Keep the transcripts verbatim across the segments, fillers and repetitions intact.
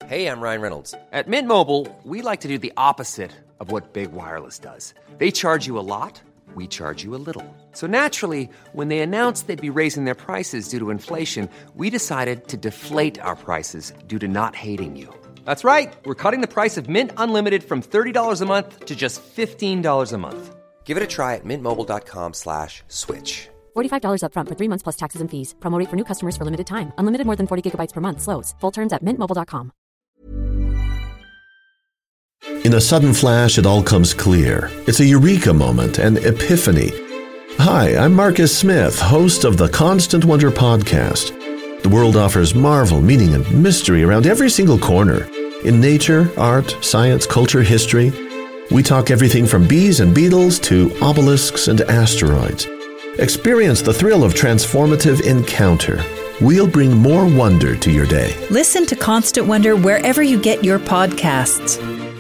Hey, I'm Ryan Reynolds. At Mint Mobile, we like to do the opposite of what Big Wireless does. They charge you a lot, we charge you a little. So naturally, when they announced they'd be raising their prices due to inflation, we decided to deflate our prices due to not hating you. That's right. We're cutting the price of Mint Unlimited from thirty dollars a month to just fifteen dollars a month. Give it a try at mintmobile.com slash switch. forty-five dollars up front for three months plus taxes and fees. Promo rate for new customers for limited time. Unlimited more than forty gigabytes per month. Slows full terms at mint mobile dot com. In a sudden flash, it all comes clear. It's a eureka moment, an epiphany. Hi, I'm Marcus Smith, host of the Constant Wonder podcast. The world offers marvel, meaning, and mystery around every single corner. In nature, art, science, culture, history, we talk everything from bees and beetles to obelisks and asteroids. Experience the thrill of transformative encounter. We'll bring more wonder to your day. Listen to Constant Wonder wherever you get your podcasts.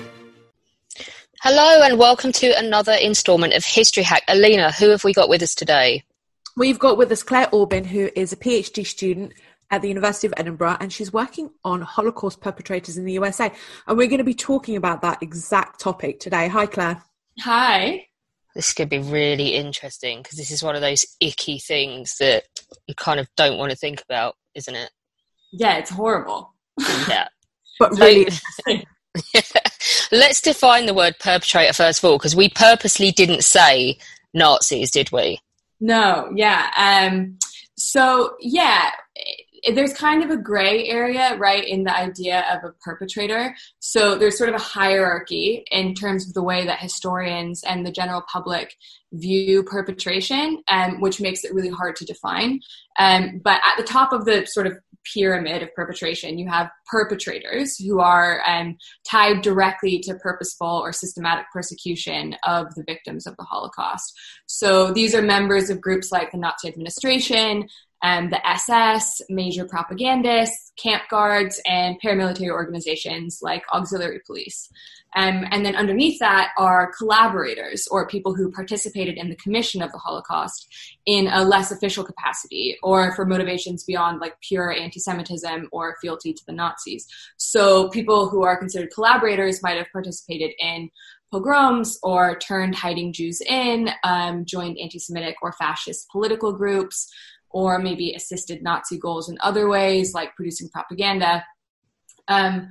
Hello and welcome to another instalment of History Hack. Alina, who have we got with us today? We've got with us Claire Aubin, who is a PhD student at the University of Edinburgh, and she's working on Holocaust perpetrators in the U S A. And we're going to be talking about that exact topic today. Hi, Claire. Hi. This could be really interesting because this is one of those icky things that you kind of don't want to think about, isn't it? Yeah, it's horrible. Yeah. But really interesting. Yeah. Let's define the word perpetrator first of all, because we purposely didn't say Nazis, did we? No, yeah. Um, so, yeah, there's kind of a gray area, right, in the idea of a perpetrator. So there's sort of a hierarchy in terms of the way that historians and the general public view perpetration, um, which makes it really hard to define. Um, but at the top of the sort of pyramid of perpetration, you have perpetrators who are um, tied directly to purposeful or systematic persecution of the victims of the Holocaust. So these are members of groups like the Nazi administration, um, the S S, major propagandists, camp guards, and paramilitary organizations like auxiliary police. Um, and then underneath that are collaborators, or people who participated in the commission of the Holocaust in a less official capacity or for motivations beyond like pure anti-Semitism or fealty to the Nazis. So people who are considered collaborators might have participated in pogroms or turned hiding Jews in, um, joined anti-Semitic or fascist political groups, or maybe assisted Nazi goals in other ways, like producing propaganda. Um,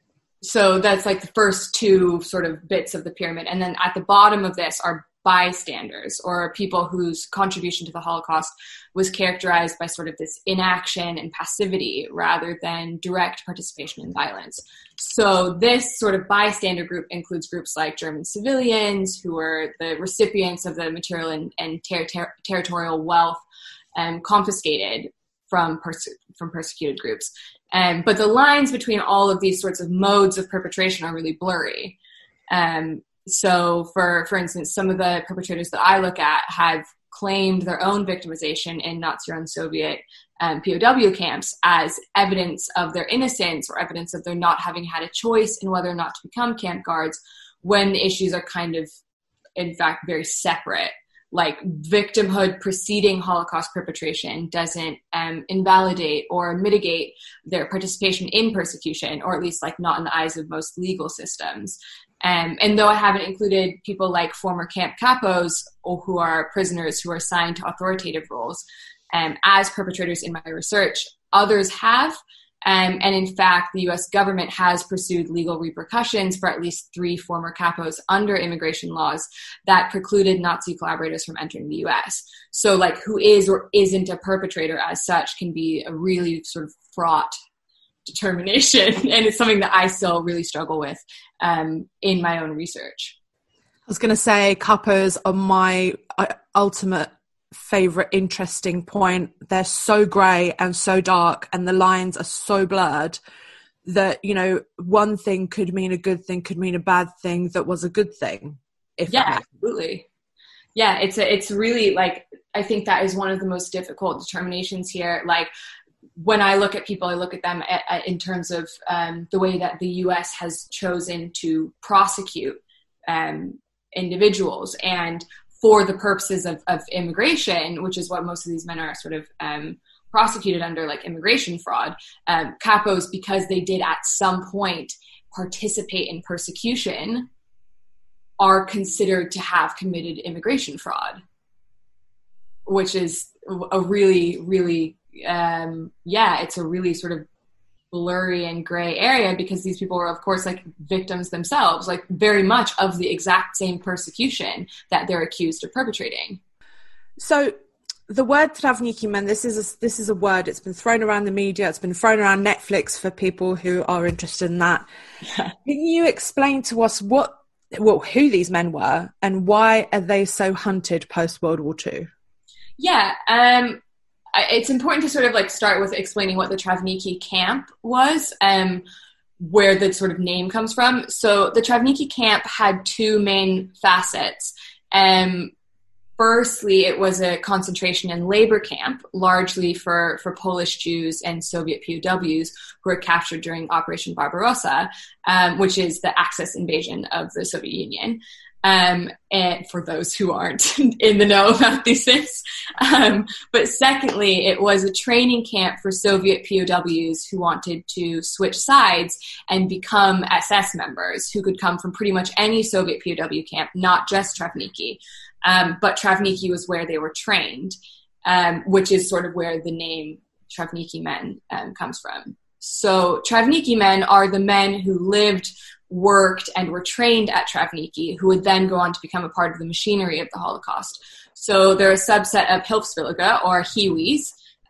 So that's like the first two sort of bits of the pyramid. And then at the bottom of this are bystanders, or people whose contribution to the Holocaust was characterized by sort of this inaction and passivity rather than direct participation in violence. So this sort of bystander group includes groups like German civilians who were the recipients of the material and, and ter- ter- territorial wealth um, confiscated from perse- from persecuted groups. Um, but the lines between all of these sorts of modes of perpetration are really blurry. Um, so for, for instance, some of the perpetrators that I look at have claimed their own victimization in Nazi-run Soviet um, P O W camps as evidence of their innocence or evidence of their not having had a choice in whether or not to become camp guards, when the issues are kind of, in fact, very separate. Like victimhood preceding Holocaust perpetration doesn't um, invalidate or mitigate their participation in persecution, or at least like not in the eyes of most legal systems. Um, and though I haven't included people like former camp capos, or who are prisoners who are assigned to authoritative roles um, as perpetrators in my research, others have. Um, and in fact, the U S government has pursued legal repercussions for at least three former capos under immigration laws that precluded Nazi collaborators from entering the U S. So like who is or isn't a perpetrator as such can be a really sort of fraught determination. And it's something that I still really struggle with um, in my own research. I was going to say capos are my uh, ultimate favorite interesting point. They're so grey and so dark, and the lines are so blurred that, you know, one thing could mean a good thing, could mean a bad thing that was a good thing. If yeah, absolutely. Yeah, it's a, it's really like, I think that is one of the most difficult determinations here. Like when I look at people, I look at them at, at, in terms of um, the way that the U S has chosen to prosecute um, individuals, and for the purposes of, of immigration, which is what most of these men are sort of um, prosecuted under like immigration fraud. Um, capos, because they did at some point participate in persecution, are considered to have committed immigration fraud, which is a really, really, um, yeah, it's a really sort of blurry and gray area, because these people were, of course, like victims themselves, like very much of the exact same persecution that they're accused of perpetrating. So the word Travniki men, this is a, this is a word, it's been thrown around the media, it's been thrown around Netflix for people who are interested in that. Yeah. Can you explain to us what, well, who these men were and why are they so hunted post-World War Two? Yeah, um, it's important to sort of like start with explaining what the Travniki camp was, um, where the sort of name comes from. So the Travniki camp had two main facets. Um, firstly, it was a concentration and labor camp, largely for, for Polish Jews and Soviet P O Ws who were captured during Operation Barbarossa, um, which is the Axis invasion of the Soviet Union. Um, and for those who aren't in the know about these things. Um, but secondly, it was a training camp for Soviet P O Ws who wanted to switch sides and become S S members, who could come from pretty much any Soviet P O W camp, not just Travniki. Um, but Travniki was where they were trained, um, which is sort of where the name Travniki men um, comes from. So Travniki men are the men who lived, worked, and were trained at Travniki, who would then go on to become a part of the machinery of the Holocaust. So they're a subset of Hilfswillige, or Hiwis,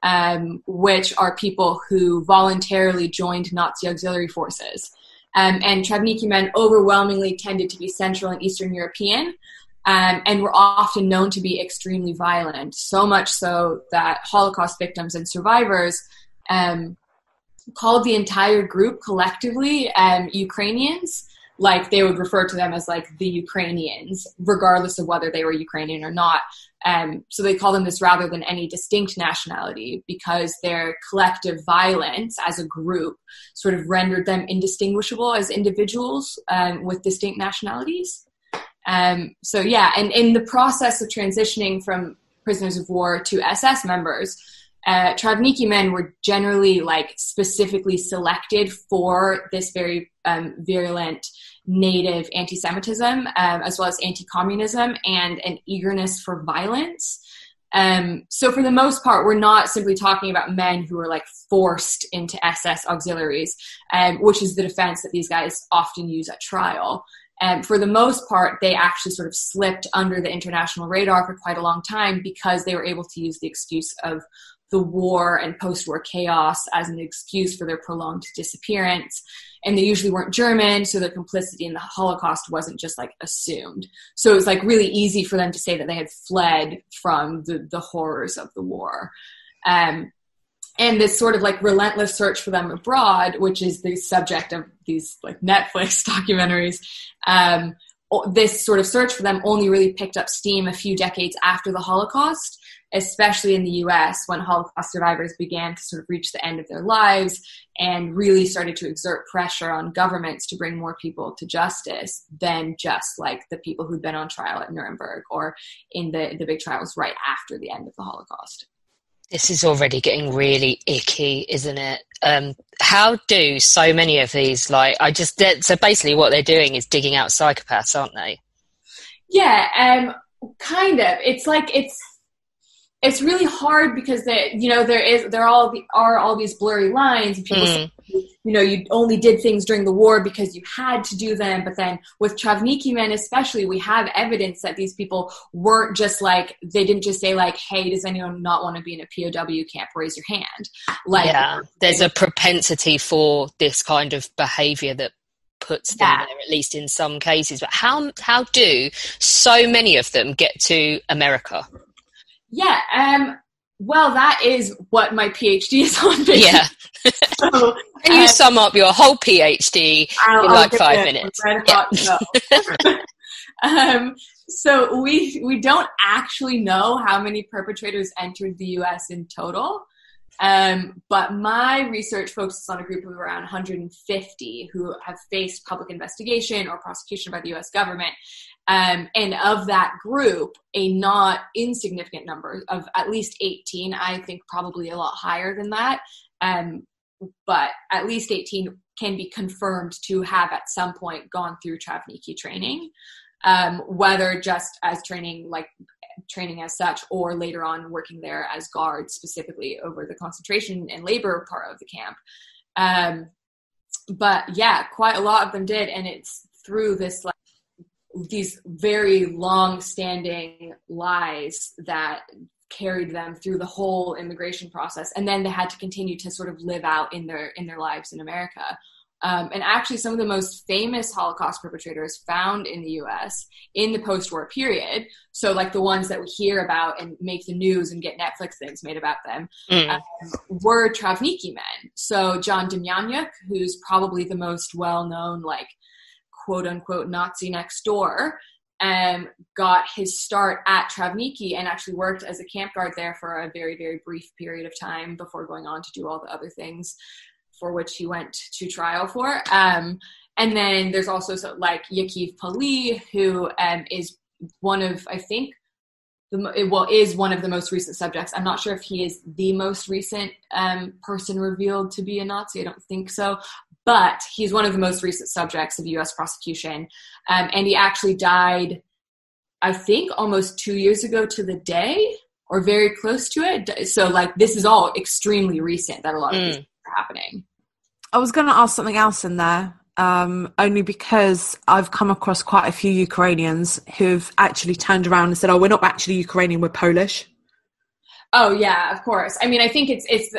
um, which are people who voluntarily joined Nazi auxiliary forces. Um, and Travniki men overwhelmingly tended to be Central and Eastern European, um, and were often known to be extremely violent, so much so that Holocaust victims and survivors um, called the entire group collectively um, Ukrainians. Like, they would refer to them as like the Ukrainians, regardless of whether they were Ukrainian or not. Um, so they call them this rather than any distinct nationality, because their collective violence as a group sort of rendered them indistinguishable as individuals um, with distinct nationalities. Um, so yeah, and in the process of transitioning from prisoners of war to S S members, Uh, Travniki men were generally like specifically selected for this very um, virulent native anti-Semitism, um, as well as anti-communism and an eagerness for violence. Um, so for the most part, we're not simply talking about men who were like forced into S S auxiliaries, um, which is the defense that these guys often use at trial. And for the most part, they actually sort of slipped under the international radar for quite a long time, because they were able to use the excuse of the war and post-war chaos as an excuse for their prolonged disappearance. And they usually weren't German, so their complicity in the Holocaust wasn't just like assumed. So it was like really easy for them to say that they had fled from the, the horrors of the war. Um, and this sort of like relentless search for them abroad, which is the subject of these like Netflix documentaries, um, this sort of search for them only really picked up steam a few decades after the Holocaust, especially in the U S, when Holocaust survivors began to sort of reach the end of their lives and really started to exert pressure on governments to bring more people to justice than just like the people who'd been on trial at Nuremberg or in the, the big trials right after the end of the Holocaust. This is already getting really icky, isn't it? Um, how do so many of these, like, I just, so basically what they're doing is digging out psychopaths, aren't they? Yeah, um, kind of. It's like, it's, It's really hard because they, you know, there is there all the, are all these blurry lines, and people mm. say, you know, you only did things during the war because you had to do them. But then with Travniki men especially, we have evidence that these people weren't just like, they didn't just say like, hey, does anyone not want to be in a P O W camp? Raise your hand. Like, yeah, there's a propensity for this kind of behavior that puts them yeah. there, at least in some cases. But how how do so many of them get to America? Yeah, um, well, that is what my PhD is on. Basically. Yeah. So, Can you um, sum up your whole PhD I'll, in I'll like give five it minutes? Red hot no. um, so we we don't actually know how many perpetrators entered the U S in total. Um, but my research focuses on a group of around one hundred fifty who have faced public investigation or prosecution by the U S government. Um, and of that group, a not insignificant number of at least eighteen, I think probably a lot higher than that, um, but at least eighteen can be confirmed to have at some point gone through Travnicki training, um, whether just as training, like training as such, or later on working there as guards specifically over the concentration and labor part of the camp. Um, but yeah, quite a lot of them did. And it's through this, like, these very long-standing lies that carried them through the whole immigration process, and then they had to continue to sort of live out in their in their lives in America. Um, and actually, some of the most famous Holocaust perpetrators found in the U S in the post-war period, so like the ones that we hear about and make the news and get Netflix things made about them, mm. um, were Travnicki men. So John Demjanjuk, who's probably the most well-known, like, quote-unquote Nazi next door, um, got his start at Travnicki and actually worked as a camp guard there for a very, very brief period of time before going on to do all the other things for which he went to trial for. Um, and then there's also so, like Yakiv Pali, who um, is one of, I think, the, well, is one of the most recent subjects. I'm not sure if he is the most recent um, person revealed to be a Nazi. I don't think so. But he's one of the most recent subjects of U S prosecution. Um, and he actually died, I think, almost two years ago to the day, or very close to it. So, like, this is all extremely recent that a lot of mm. these things are happening. I was going to ask something else in there, um, only because I've come across quite a few Ukrainians who've actually turned around and said, oh, we're not actually Ukrainian, we're Polish. Oh, yeah, of course. I mean, I think it's it's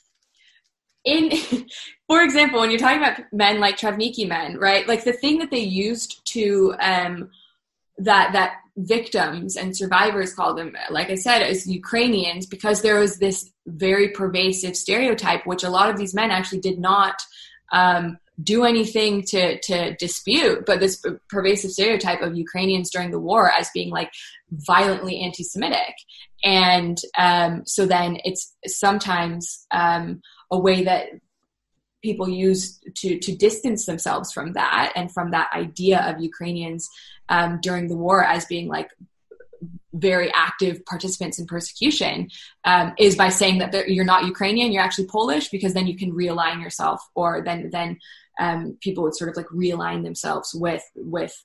in, for example, when you're talking about men like Travnicki men, right? Like the thing that they used to, um, that, that victims and survivors call them, like I said, is Ukrainians, because there was this very pervasive stereotype, which a lot of these men actually did not, um, do anything to, to dispute, but this pervasive stereotype of Ukrainians during the war as being like violently anti-Semitic. And, um, so then it's sometimes, um, a way that people use to, to distance themselves from that and from that idea of Ukrainians um, during the war as being like very active participants in persecution um, is by saying that you're not Ukrainian, you're actually Polish, because then you can realign yourself, or then then um, people would sort of like realign themselves with with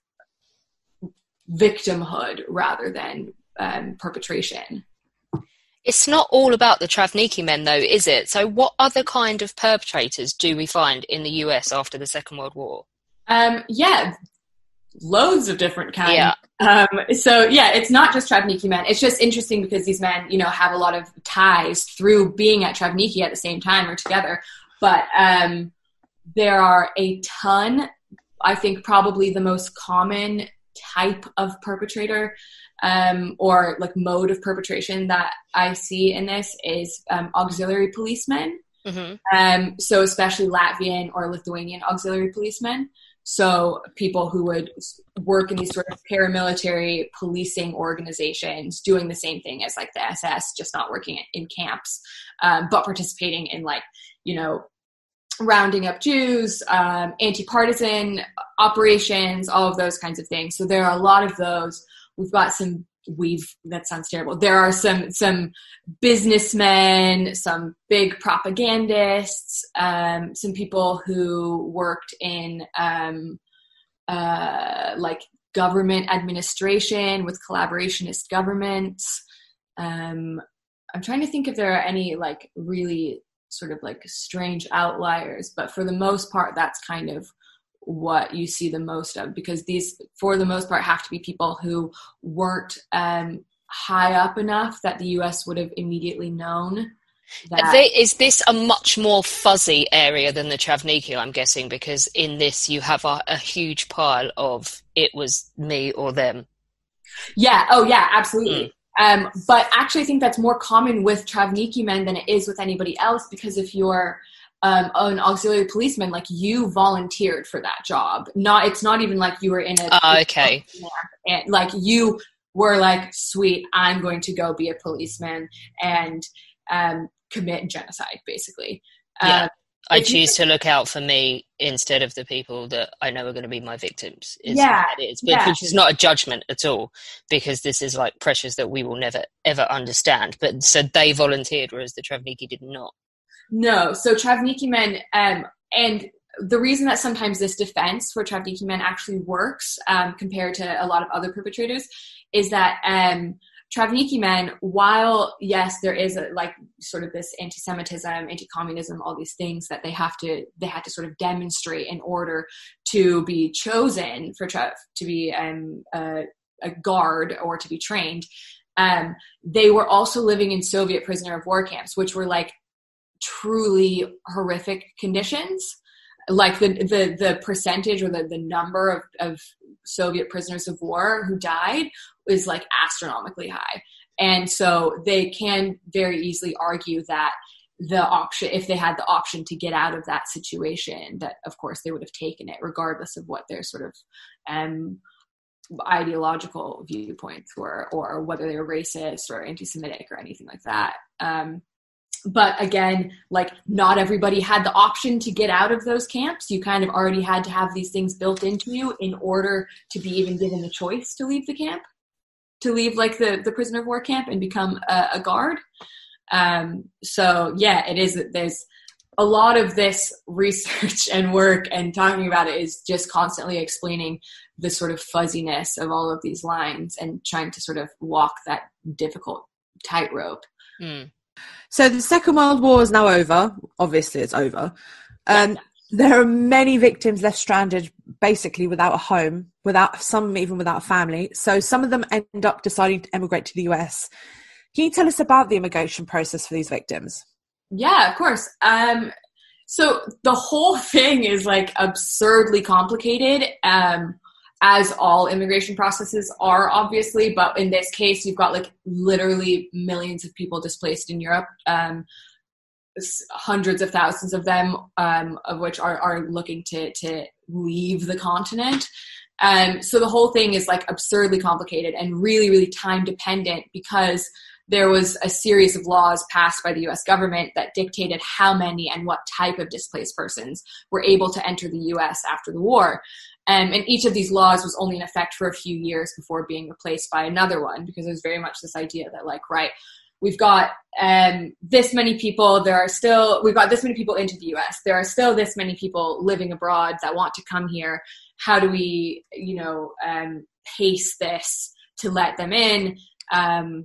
victimhood rather than um, perpetration. It's not all about the Travnicki men, though, is it? So what other kind of perpetrators do we find in the U S after the Second World War? Um, yeah, loads of different kinds. Yeah. Um, so, yeah, it's not just Travnicki men. It's just interesting because these men, you know, have a lot of ties through being at Travnicki at the same time or together. But um, there are a ton. I think probably the most common type of perpetrator um, or like mode of perpetration that I see in this is um, auxiliary policemen. Mm-hmm. Um, so especially Latvian or Lithuanian auxiliary policemen. So people who would work in these sort of paramilitary policing organizations doing the same thing as like the S S, just not working in camps, um, but participating in like, you know, rounding up Jews, um, anti-partisan operations, all of those kinds of things. So there are a lot of those. We've got some, we've, that sounds terrible. There are some, some businessmen, some big propagandists, um, some people who worked in, um, uh, like government administration with collaborationist governments. Um, I'm trying to think if there are any like really sort of like strange outliers, but for the most part, that's kind of what you see the most of, because these, for the most part, have to be people who weren't um, high up enough that the U S would have immediately known. That- they, is this a much more fuzzy area than the Travnicki, I'm guessing, because in this you have a, a huge pile of it was me or them? Yeah. Oh, yeah, absolutely. Mm. Um, but actually, I think that's more common with Travnicki men than it is with anybody else, because if you're um, an auxiliary policeman, like you volunteered for that job. Not, it's not even like you were in a uh, okay, and like you were like, sweet, I'm going to go be a policeman, and um, commit genocide, basically. Yeah. Um, I choose to look out for me instead of the people that I know are going to be my victims. Is yeah, what it is. Which, yeah. which is not a judgment at all, because this is like pressures that we will never, ever understand. But so they volunteered, whereas the Travniki did not. No. So Travniki men, um, and the reason that sometimes this defense for Travniki men actually works um, compared to a lot of other perpetrators is that um, Travniki men, while yes, there is a, like sort of this anti-Semitism, anti-communism, all these things that they have to, they had to sort of demonstrate in order to be chosen for Trav, to be um, a, a guard or to be trained. Um, they were also living in Soviet prisoner of war camps, which were like truly horrific conditions. Like the, the, the percentage or the, the number of, of Soviet prisoners of war who died is like astronomically high. And so they can very easily argue that the option, if they had the option to get out of that situation, that of course they would have taken it regardless of what their sort of um, ideological viewpoints were, or whether they were racist or anti-Semitic or anything like that. Um, But again, like not everybody had the option to get out of those camps. You kind of already had to have these things built into you in order to be even given the choice to leave the camp, to leave like the, the prisoner of war camp and become a, a guard. Um, so yeah, it is, there's a lot of this research and work and talking about it is just constantly explaining the sort of fuzziness of all of these lines and trying to sort of walk that difficult tightrope. Mm. So the Second World War is now over. Obviously, it's over. Um, there are many victims left stranded, basically without a home, without some even without a family. So some of them end up deciding to emigrate to the U S. Can you tell us about the immigration process for these victims? Yeah, of course. Um, so the whole thing is like absurdly complicated. Um, as all immigration processes are, obviously, but in this case, you've got like literally millions of people displaced in Europe, um, hundreds of thousands of them, um, of which are, are looking to, to leave the continent. Um, so the whole thing is like absurdly complicated and really, really time dependent because there was a series of laws passed by the U S government that dictated how many and what type of displaced persons were able to enter the U S after the war. Um, and each of these laws was only in effect for a few years before being replaced by another one, because there's very much this idea that like, right, we've got um, this many people, there are still, we've got this many people into the U S, there are still this many people living abroad that want to come here. How do we, you know, um, pace this to let them in um,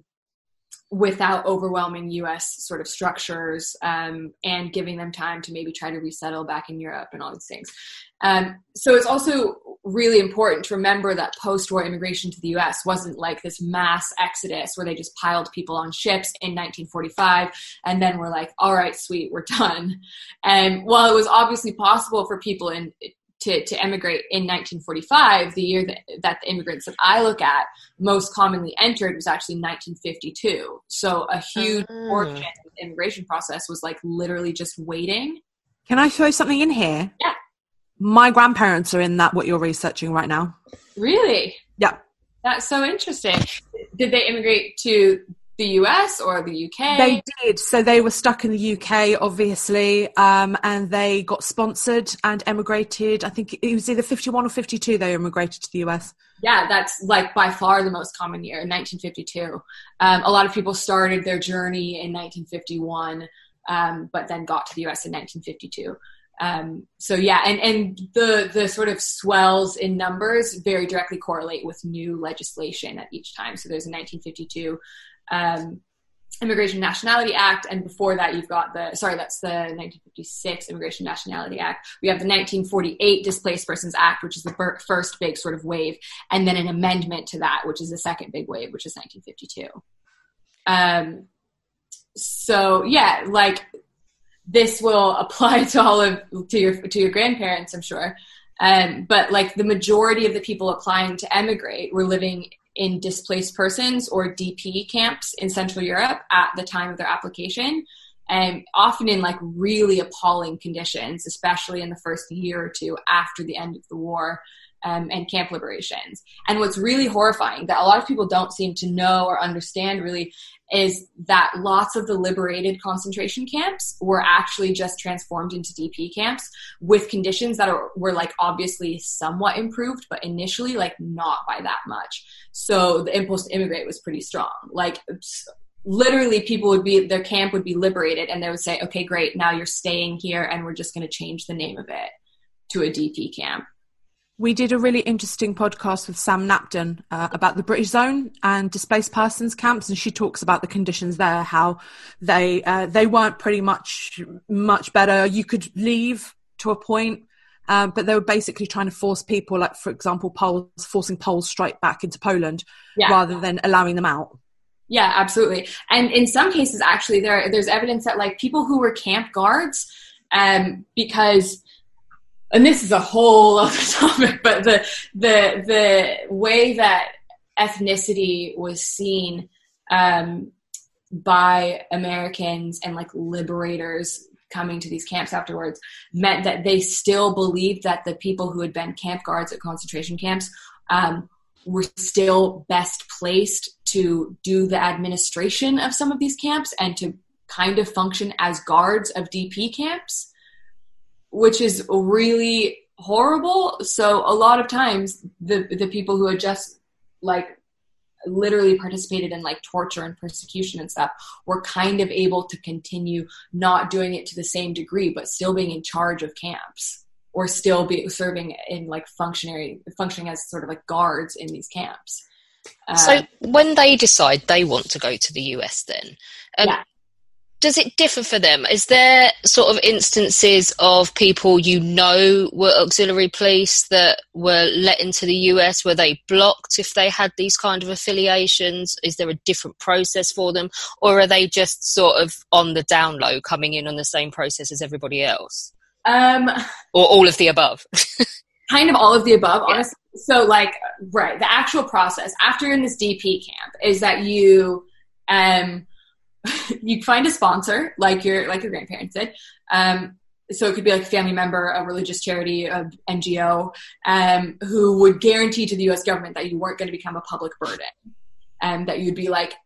without overwhelming U S sort of structures um, and giving them time to maybe try to resettle back in Europe and all these things. Um, so it's also really important to remember that post-war immigration to the U S wasn't like this mass exodus where they just piled people on ships in nineteen forty-five and then we're like, all right, sweet, we're done. And while it was obviously possible for people in to, to emigrate in nineteen forty-five, the year that, that the immigrants that I look at most commonly entered was actually nineteen fifty-two. So a huge mm. portion of the immigration process was like literally just waiting. Can I throw something in here? Yeah. My grandparents are in that, what you're researching right now. Really? Yeah. That's so interesting. Did they immigrate to the U S or the U K? They did. So they were stuck in the U K, obviously, um, and they got sponsored and emigrated. I think it was either fifty-one or fifty-two they immigrated to the U S. Yeah, that's like by far the most common year, nineteen fifty-two. Um, a lot of people started their journey in nineteen fifty-one, um, but then got to the U S in nineteen fifty-two. Um, so yeah, and, and the, the sort of swells in numbers very directly correlate with new legislation at each time. So there's a nineteen fifty-two um, Immigration Nationality Act, and before that you've got the, sorry, that's the nineteen fifty-six Immigration Nationality Act. We have the nineteen forty-eight Displaced Persons Act, which is the first big sort of wave, and then an amendment to that, which is the second big wave, which is nineteen fifty-two. Um, so yeah, like, this will apply to all of to your to your grandparents, I'm sure. Um, but like the majority of the people applying to emigrate were living in displaced persons or D P camps in Central Europe at the time of their application. and often in like really appalling conditions, especially in the first year or two after the end of the war. Um, and camp liberations. And what's really horrifying that a lot of people don't seem to know or understand really is that lots of the liberated concentration camps were actually just transformed into D P camps with conditions that are, were like obviously somewhat improved, but initially like not by that much. So the impulse to immigrate was pretty strong. Like literally people would be, their camp would be liberated and they would say, okay, great, now you're staying here and we're just going to change the name of it to a D P camp. We did a really interesting podcast with Sam Napton uh, about the British Zone and displaced persons camps, and she talks about the conditions there, how they uh, they weren't pretty much much better. You could leave to a point, um, but they were basically trying to force people, like for example, Poles, forcing Poles straight back into Poland yeah. rather than allowing them out. Yeah, absolutely. And in some cases, actually, there there's evidence that like people who were camp guards, um, because. And this is a whole other topic, but the the the way that ethnicity was seen um, by Americans and like liberators coming to these camps afterwards meant that they still believed that the people who had been camp guards at concentration camps um, were still best placed to do the administration of some of these camps and to kind of function as guards of D P camps, which is really horrible. So a lot of times the the people who had just like literally participated in like torture and persecution and stuff were kind of able to continue not doing it to the same degree, but still being in charge of camps or still be serving in like functionary, functioning as sort of like guards in these camps. Uh, so when they decide they want to go to the U S then, um, yeah. does it differ for them? Is there sort of instances of people you know were auxiliary police that were let into the U S? Were they blocked if they had these kind of affiliations? Is there a different process for them? Or are they just sort of on the down low coming in on the same process as everybody else? Um, or all of the above? Kind of all of the above, honestly. Yeah. So like, right, the actual process after you're in this D P camp is that you... um. you find a sponsor like your like your grandparents did. Um, so it could be like a family member, a religious charity, a N G O, um, who would guarantee to the U S government that you weren't going to become a public burden, and that you'd be like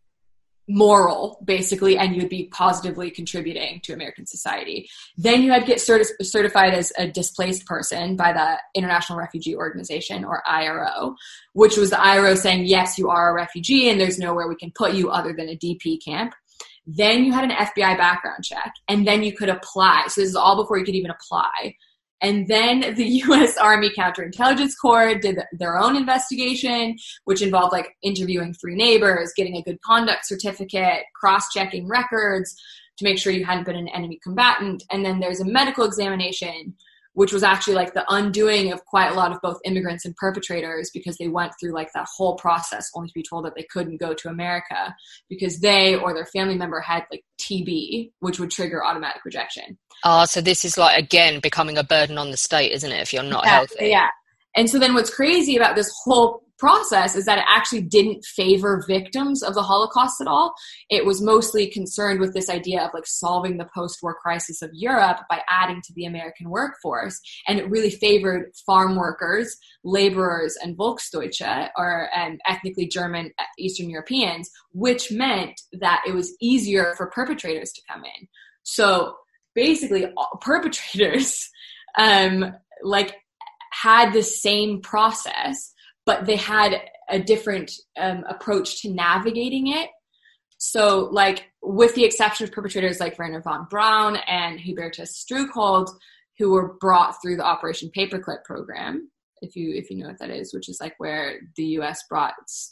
moral, basically, and you'd be positively contributing to American society. Then you had to get certi- certified as a displaced person by the International Refugee Organization, or I R O, which was the I R O saying, yes, you are a refugee and there's nowhere we can put you other than a D P camp. Then you had an F B I background check, and then you could apply. So this is all before you could even apply. And then the U S Army Counterintelligence Corps did their own investigation, which involved like interviewing three neighbors, getting a good conduct certificate, cross-checking records to make sure you hadn't been an enemy combatant. And then there's a medical examination, which was actually like the undoing of quite a lot of both immigrants and perpetrators, because they went through like that whole process only to be told that they couldn't go to America because they or their family member had like T B, which would trigger automatic rejection. Ah, uh, so this is like, again, becoming a burden on the state, isn't it, if you're not yeah, healthy? Yeah. And so then what's crazy about this whole process is that it actually didn't favor victims of the Holocaust at all. It was mostly concerned with this idea of like solving the post-war crisis of Europe by adding to the American workforce. And it really favored farm workers, laborers, and Volksdeutsche, or um, ethnically German Eastern Europeans, which meant that it was easier for perpetrators to come in. So basically all perpetrators um, like had the same process, but they had a different um, approach to navigating it. So like with the exception of perpetrators like Werner von Braun and Hubertus Struckhold, who were brought through the Operation Paperclip program, if you if you know what that is, which is like where the U S brought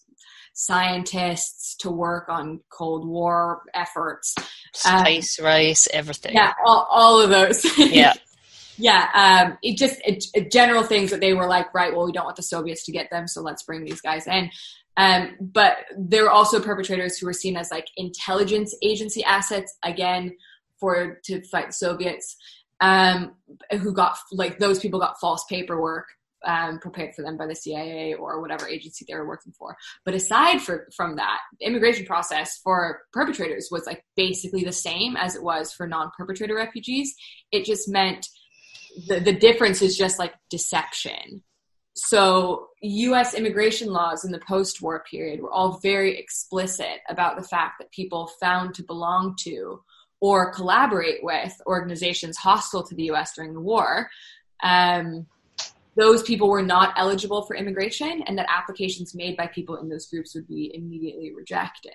scientists to work on Cold War efforts. Space um, race, everything. Yeah, all, all of those. Yeah. Yeah, um, it just it, it general things that they were like, right, well, we don't want the Soviets to get them, so let's bring these guys in. Um, but there were also perpetrators who were seen as like intelligence agency assets, again, for to fight the Soviets, um, who got, like, those people got false paperwork um, prepared for them by the C I A or whatever agency they were working for. But aside for, from that, the immigration process for perpetrators was like basically the same as it was for non-perpetrator refugees. It just meant the, the difference is just like deception. So U S immigration laws in the post-war period were all very explicit about the fact that people found to belong to or collaborate with organizations hostile to the U S during the war, um, those people were not eligible for immigration, and that applications made by people in those groups would be immediately rejected.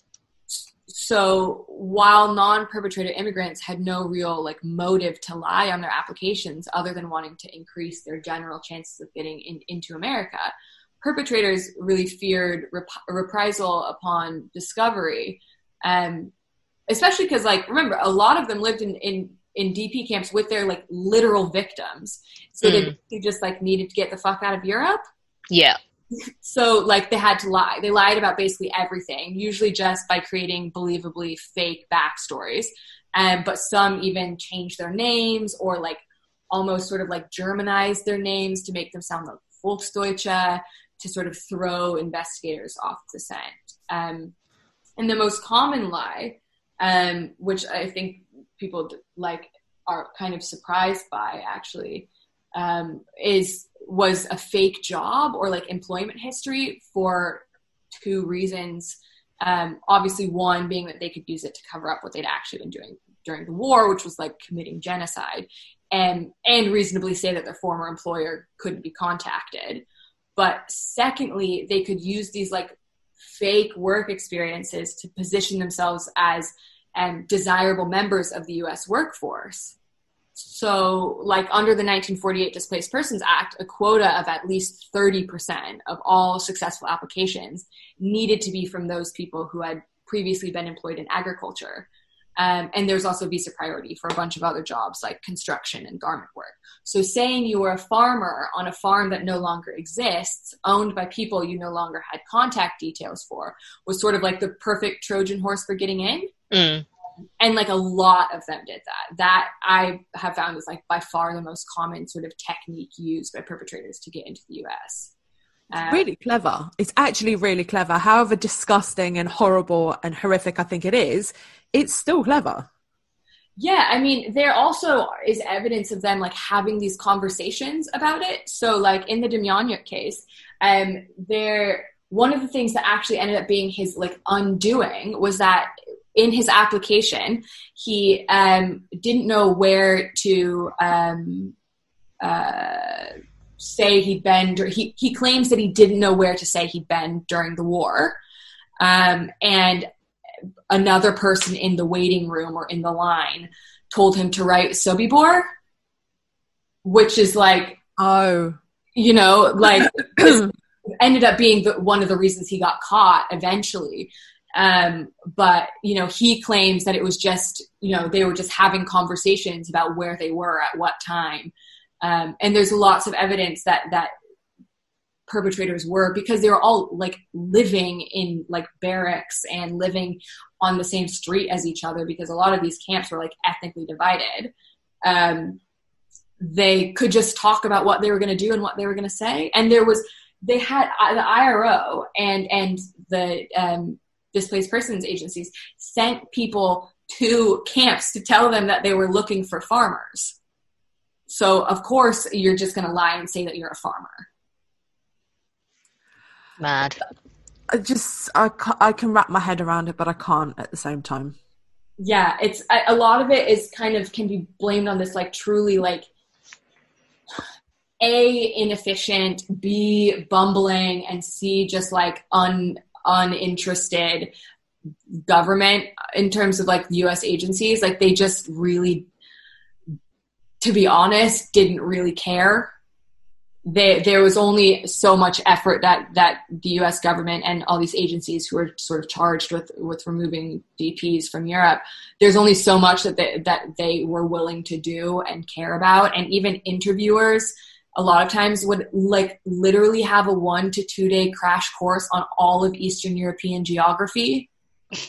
So while non-perpetrator immigrants had no real like motive to lie on their applications other than wanting to increase their general chances of getting in, into America, perpetrators really feared rep- reprisal upon discovery. Um, especially because, like, remember, a lot of them lived in, in, in D P camps with their like literal victims. So mm. they just like needed to get the fuck out of Europe. Yeah. So, like, they had to lie. They lied about basically everything, usually just by creating believably fake backstories. Um, but some even changed their names or, like, almost sort of, like, Germanized their names to make them sound like Volksdeutsche, to sort of throw investigators off the scent. Um, and the most common lie, um, which I think people, like, are kind of surprised by, actually, um, is... was a fake job or like employment history for two reasons. Um, obviously one being that they could use it to cover up what they'd actually been doing during the war, which was like committing genocide, and, and reasonably say that their former employer couldn't be contacted. But secondly, they could use these like fake work experiences to position themselves as um, desirable members of the U S workforce. So, like, under the nineteen forty-eight Displaced Persons Act, a quota of at least thirty percent of all successful applications needed to be from those people who had previously been employed in agriculture. Um, and there's also visa priority for a bunch of other jobs like construction and garment work. So saying you were a farmer on a farm that no longer exists, owned by people you no longer had contact details for, was sort of like the perfect Trojan horse for getting in. Mm. And like a lot of them did that. That I have found is like by far the most common sort of technique used by perpetrators to get into the U S. Um, really clever. It's actually really clever. However disgusting and horrible and horrific I think it is, it's still clever. Yeah, I mean, there also is evidence of them like having these conversations about it. So like in the Demjanjuk case, um, there one of the things that actually ended up being his like undoing was that in his application, he um, didn't know where to um, uh, say he'd been. He, he claims that he didn't know where to say he'd been during the war. Um, and another person in the waiting room or in the line told him to write Sobibor, which is like, oh, you know, like ended up being the, one of the reasons he got caught eventually. Um, but, you know, he claims that it was just, you know, they were just having conversations about where they were at what time. Um, and there's lots of evidence that, that perpetrators were, because they were all like living in like barracks and living on the same street as each other, because a lot of these camps were like ethnically divided. Um, they could just talk about what they were going to do and what they were going to say. And there was, they had uh, the I R O and, and the, um, Displaced Persons agencies sent people to camps to tell them that they were looking for farmers. So, of course, you're just going to lie and say that you're a farmer. Mad. I just, I, I can wrap my head around it, but I can't at the same time. Yeah, it's a lot of it is kind of can be blamed on this, like, truly, like, A, inefficient, B, bumbling, and C, just, like, un... uninterested government in terms of like U S agencies. Like they just really, to be honest, didn't really care. They, there was only so much effort that, that the U S government and all these agencies who were sort of charged with, with removing D Ps from Europe, there's only so much that they, that they were willing to do and care about. And even interviewers a lot of times would like literally have a one to two day crash course on all of Eastern European geography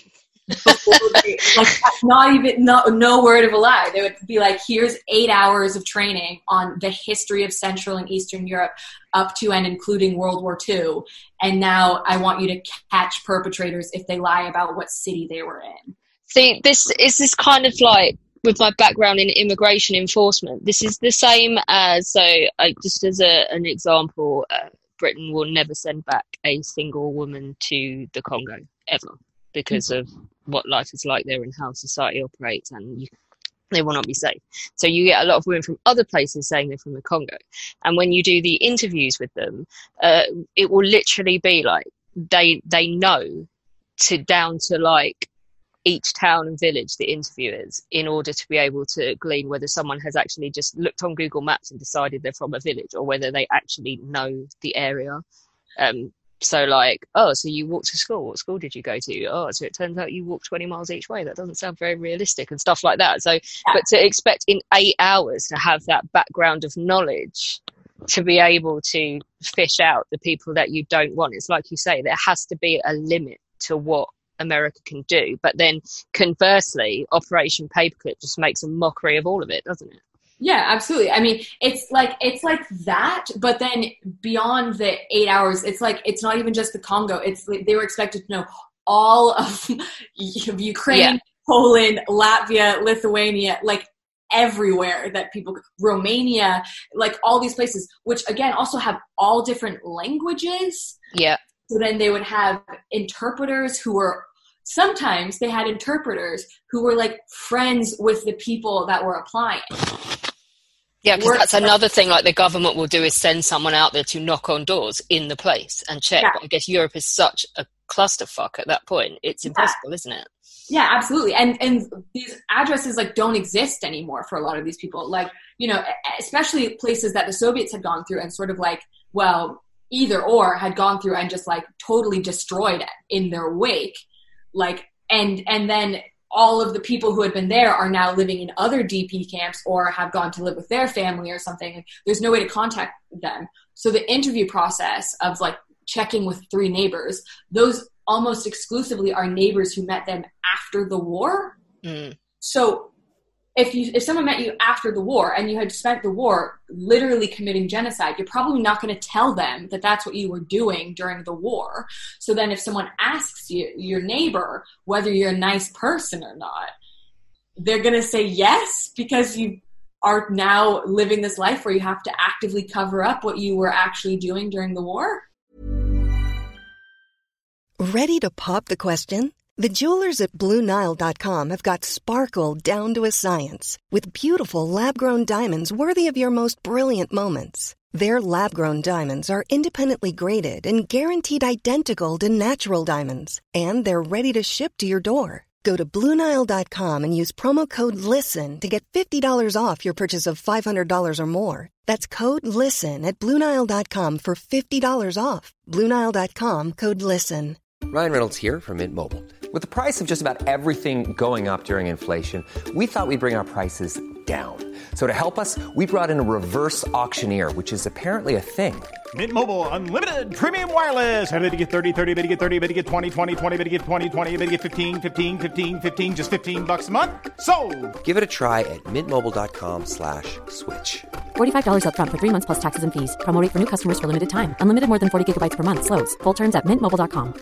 like not even no, no word of a lie. They would be like, here's eight hours of training on the history of Central and Eastern Europe up to and including World War Two, and now I want you to catch perpetrators if they lie about what city they were in. See, this is this kind of like, with my background in immigration enforcement, this is the same as, so I, just as a, an example, uh, Britain will never send back a single woman to the Congo ever, because of what life is like there and how society operates, and you, they will not be safe. So you get a lot of women from other places saying they're from the Congo, and when you do the interviews with them, uh, it will literally be like they they know to down to like each town and village the interviewers, in order to be able to glean whether someone has actually just looked on Google Maps and decided they're from a village, or whether they actually know the area. Um, So like, oh, so you walked to school. What school did you go to? Oh, so it turns out you walked twenty miles each way. That doesn't sound very realistic, and stuff like that. So, yeah. But to expect in eight hours to have that background of knowledge to be able to fish out the people that you don't want, it's like you say, there has to be a limit to what America can do. But then conversely, Operation Paperclip just makes a mockery of all of it, doesn't it? Yeah, absolutely. I mean, it's like it's like that, but then beyond the eight hours, it's like it's not even just the Congo. It's like they were expected to know all of Ukraine, yeah. Poland, Latvia, Lithuania, like everywhere that people, Romania, like all these places, which again also have all different languages. Yeah. So then they would have interpreters who were. Sometimes they had interpreters who were like friends with the people that were applying. Yeah, because that's another thing like the government will do, is send someone out there to knock on doors in the place and check. Yeah. But I guess Europe is such a clusterfuck at that point. It's impossible, yeah. Isn't it? Yeah, absolutely. And and these addresses like don't exist anymore for a lot of these people. Like, you know, especially places that the Soviets had gone through and sort of like, well, either or had gone through and just like totally destroyed in their wake. Like, and and then all of the people who had been there are now living in other D P camps or have gone to live with their family or something. There's no way to contact them. So the interview process of like checking with three neighbors, those almost exclusively are neighbors who met them after the war. Mm. So if you if someone met you after the war and you had spent the war literally committing genocide, you're probably not going to tell them that that's what you were doing during the war. So then if someone asks you, your neighbor, whether you're a nice person or not, they're going to say yes, because you are now living this life where you have to actively cover up what you were actually doing during the war. Ready to pop the question? The jewelers at Blue Nile dot com have got sparkle down to a science with beautiful lab-grown diamonds worthy of your most brilliant moments. Their lab-grown diamonds are independently graded and guaranteed identical to natural diamonds, and they're ready to ship to your door. Go to Blue Nile dot com and use promo code LISTEN to get fifty dollars off your purchase of five hundred dollars or more. That's code LISTEN at Blue Nile dot com for fifty dollars off. Blue Nile dot com, code LISTEN. Ryan Reynolds here from Mint Mobile. With the price of just about everything going up during inflation, we thought we'd bring our prices down. So to help us, we brought in a reverse auctioneer, which is apparently a thing. Mint Mobile Unlimited Premium Wireless. How to get thirty, thirty, bit to get thirty, bit to get twenty, twenty, twenty, bit to get twenty, twenty, bit to get fifteen, fifteen, fifteen, fifteen, just fifteen bucks a month? Sold! Give it a try at mintmobile.com slash switch. forty-five dollars up front for three months plus taxes and fees. Promo rate for new customers for limited time. Unlimited more than forty gigabytes per month. Slows full terms at mint mobile dot com.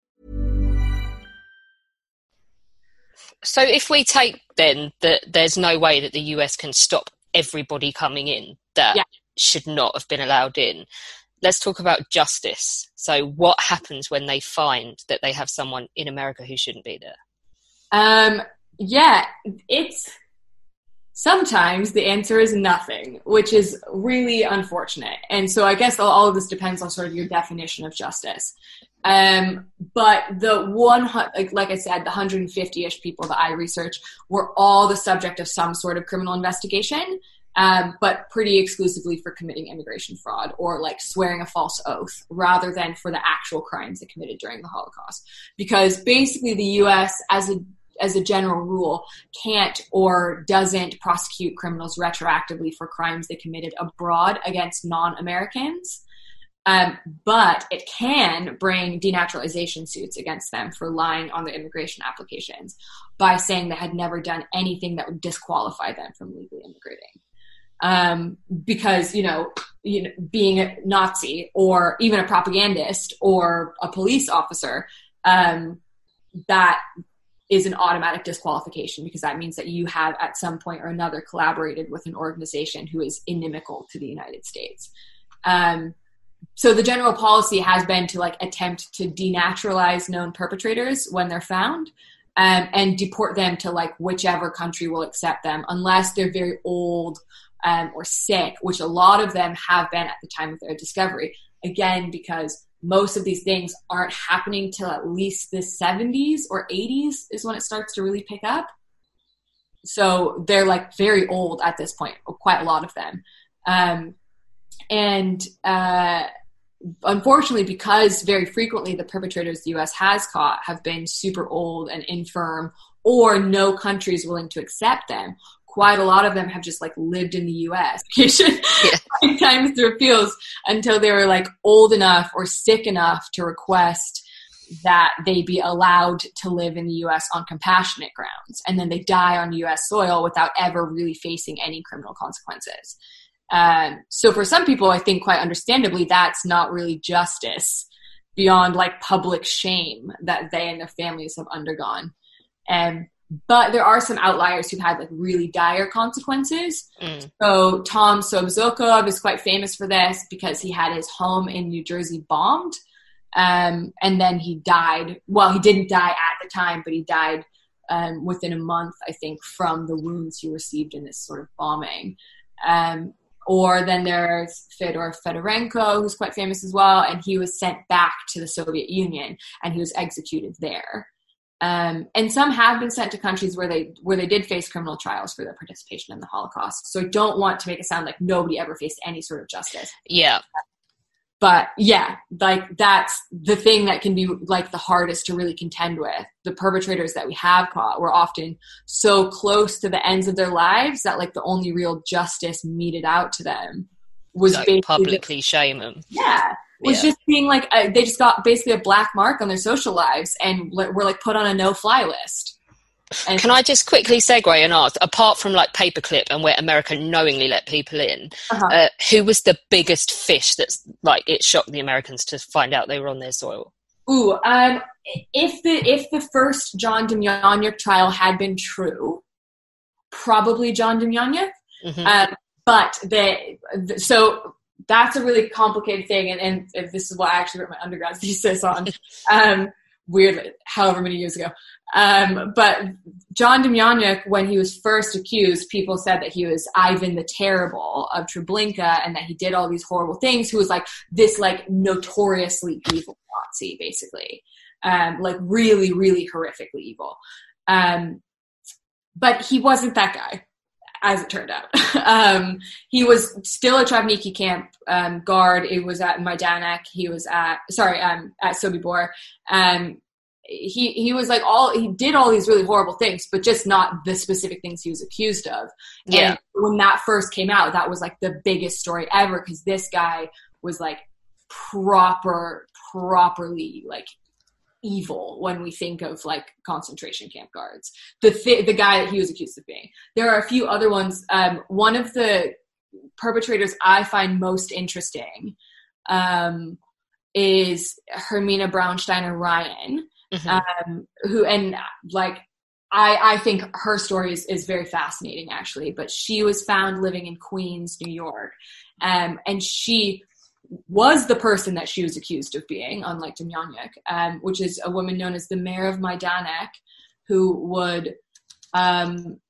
So if we take then that there's no way that the U S can stop everybody coming in that yeah. should not have been allowed in, let's talk about justice. So what happens when they find that they have someone in America who shouldn't be there? Um, yeah, it's sometimes the answer is nothing, which is really unfortunate. And so I guess all of this depends on sort of your definition of justice. Um, but the one, like, like I said, the one hundred fifty-ish people that I researched were all the subject of some sort of criminal investigation, um, but pretty exclusively for committing immigration fraud or like swearing a false oath rather than for the actual crimes they committed during the Holocaust. Because basically the U S as a as a general rule, can't or doesn't prosecute criminals retroactively for crimes they committed abroad against non-Americans. Um, but it can bring denaturalization suits against them for lying on their immigration applications by saying they had never done anything that would disqualify them from legally immigrating. Um, because, you know, you know, being a Nazi or even a propagandist or a police officer, um, that is an automatic disqualification, because that means that you have at some point or another collaborated with an organization who is inimical to the United States. Um, so the general policy has been to like attempt to denaturalize known perpetrators when they're found, um, and deport them to like whichever country will accept them, unless they're very old, Um, or sick, which a lot of them have been at the time of their discovery. Again, because most of these things aren't happening till at least the seventies or eighties is when it starts to really pick up. So they're like very old at this point, quite a lot of them. Um, and uh, unfortunately, because very frequently the perpetrators the U S has caught have been super old and infirm, or no country is willing to accept them, quite a lot of them have just like lived in the U S yeah. times through appeals until they were like old enough or sick enough to request that they be allowed to live in the U S on compassionate grounds. And then they die on U S soil without ever really facing any criminal consequences. Um, so for some people, I think quite understandably, that's not really justice beyond like public shame that they and their families have undergone. And But there are some outliers who've had like really dire consequences. Mm. So Tom Sobzokov is quite famous for this because he had his home in New Jersey bombed. Um, and then he died. Well, he didn't die at the time, but he died um, within a month, I think, from the wounds he received in this sort of bombing. Um, or then there's Fyodor Fedorenko, who's quite famous as well. And he was sent back to the Soviet Union and he was executed there. Um, and some have been sent to countries where they where they did face criminal trials for their participation in the Holocaust. So I don't want to make it sound like nobody ever faced any sort of justice. Yeah. But yeah, like that's the thing that can be like the hardest to really contend with. The perpetrators that we have caught were often so close to the ends of their lives that like the only real justice meted out to them was like basically publicly the, shame them. Yeah. was yeah. just being like, uh, they just got basically a black mark on their social lives and were like put on a no-fly list. And can I just quickly segue and ask, apart from like Paperclip and where America knowingly let people in, uh-huh. uh, who was the biggest fish that's like it shocked the Americans to find out they were on their soil? Ooh, um, if the if the first John Demjanjuk trial had been true, probably John Demjanjuk. Mm-hmm. Um, but the, the so. That's a really complicated thing, and, and this is what I actually wrote my undergrad thesis on, um, weirdly, however many years ago. Um, but John Demjanjuk, when he was first accused, people said that he was Ivan the Terrible of Treblinka and that he did all these horrible things, who was like this like notoriously evil Nazi, basically. Um, like really, really horrifically evil. Um, but he wasn't that guy. As it turned out. um, he was still a Travniki camp um, guard. It was at Majdanek. He was at, sorry, um, at Sobibor. Um, he, he was like all, he did all these really horrible things, but just not the specific things he was accused of. Yeah. And when that first came out, that was like the biggest story ever, because this guy was like proper, properly like evil when we think of like concentration camp guards. The th- the guy that he was accused of being. There are a few other ones. Um, one of the perpetrators I find most interesting um, is Hermina Braunsteiner Ryan, mm-hmm. um, who and like I I think her story is, is very fascinating actually. But she was found living in Queens, New York, um, and she was the person that she was accused of being, unlike Demjanjuk, um, which is a woman known as the mayor of Majdanek, who would um,